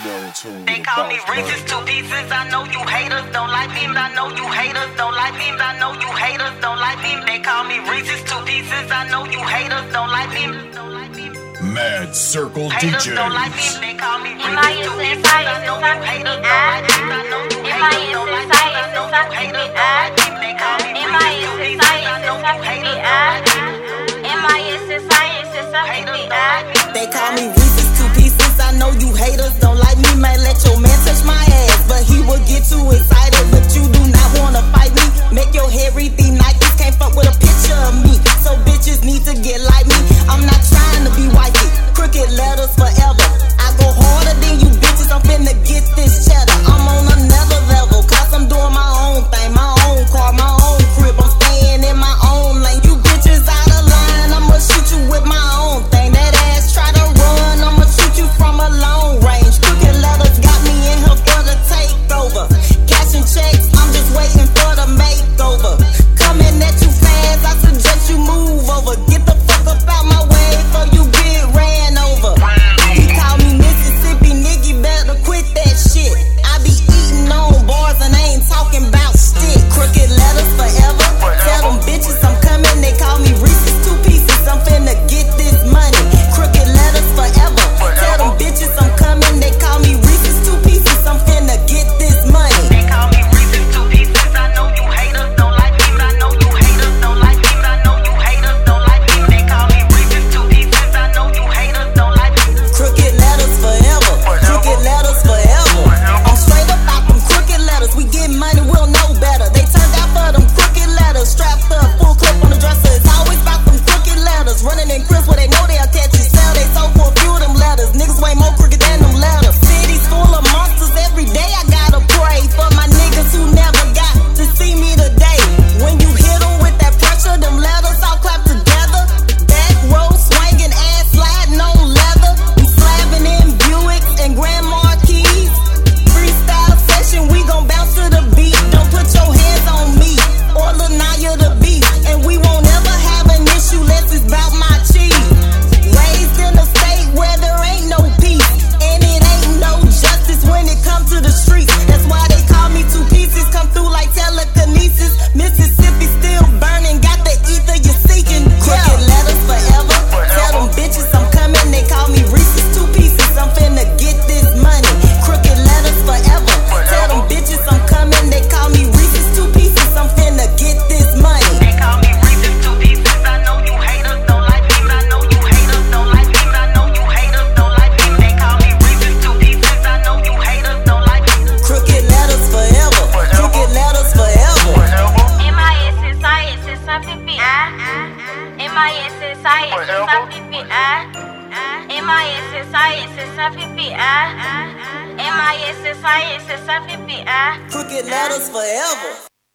They call me Reese's two pieces. I know you haters don't like me. I know you haters don't like me. I know you haters don't like me. They call me Reese's two pieces. I know you haters don't like me. Mad Circle Haters DJs. don't like me. They call me Reese's two pieces. I know you haters don't like me. I know you haters don't like me. I know you haters don't like me. They call me Reese's two pieces. I know you haters don't like me. They call me Reese's two pieces. I know you haters don't like me. Might let your man touch my ass, but he will get too excited. But you do not wanna fight me. Make your hair read the Nikes. Can't fuck with a picture of me. So bitches need to get like me. I'm not trying to be wifey. Crooked letters forever. I go harder than you bitches. I'm finna get this cheddar. I'm on another level, cause I'm doing my own thing. My own car, my own crib. I'm staying in my own lane. You bitches out of line. I'ma shoot you with my own thing. That ass try to run, I'ma shoot you from a long range. Crooked letters got me in here for the takeover. Cashing checks, I'm just waiting for the makeover. Coming at you fast, I suggest you move over. Get the fuck up out my way before you get ran over. He call me Mississippi, nigga, better quit that shit. I be eating on bars and I ain't talking about stick. Crooked letters forever. Tell them bitches I'm coming, they call me Reese's two pieces. I'm finna get this money. Crooked letters forever. Tell them bitches I'm coming, they call me Reese's two pieces. I'm finna get this money. They call me Reese's two pieces. I know you haters don't like me. I know you haters don't like me. I know you haters don't like me. They call me Reese's two pieces. I know you haters don't like me. Crooked letters forever. Crooked letters forever. I'm straight up out them crooked letters. We get money, we'll know better. They turned out for them crooked letters. Strapped up, full clip on the dresser. It's always about them crooked letters. Running in crisp where they know they'll catch you. Sell they sold for a few of them letters. Niggas way more crooked than them letters. Cities full of monsters. Every day I gotta pray for my niggas who never got to see me today. When you hit them with that pressure, them letters all clap together. Back row swinging, ass sliding on leather. We slapping in Buicks and Grand Marquis. Freestyle session, we gon' bounce to the beat. Don't put your hands on me or Lanaya the beat. And we won't ever have an issue less it's about my cheese. Raised in a state where there ain't no peace, and it ain't no justice when it comes to the streets. That's why they call me two pieces. Come through like telekinesis. Mississippi still burning, got the ether you're seeking. Crooked letters forever. Tell them bitches I'm coming, they call me Reese's two pieces. I'm finna get this money. Crooked letters forever. Tell them bitches I'm coming, they call me Reese's two pieces. I'm finna get this money. They call me Reese's two pieces. I know you haters don't like me. I know you haters don't like me. I know you haters don't like me. They call me Reese's two pieces. I know you haters don't like me. Crooked letters forever. Crooked letters forever. Crooked letters forever.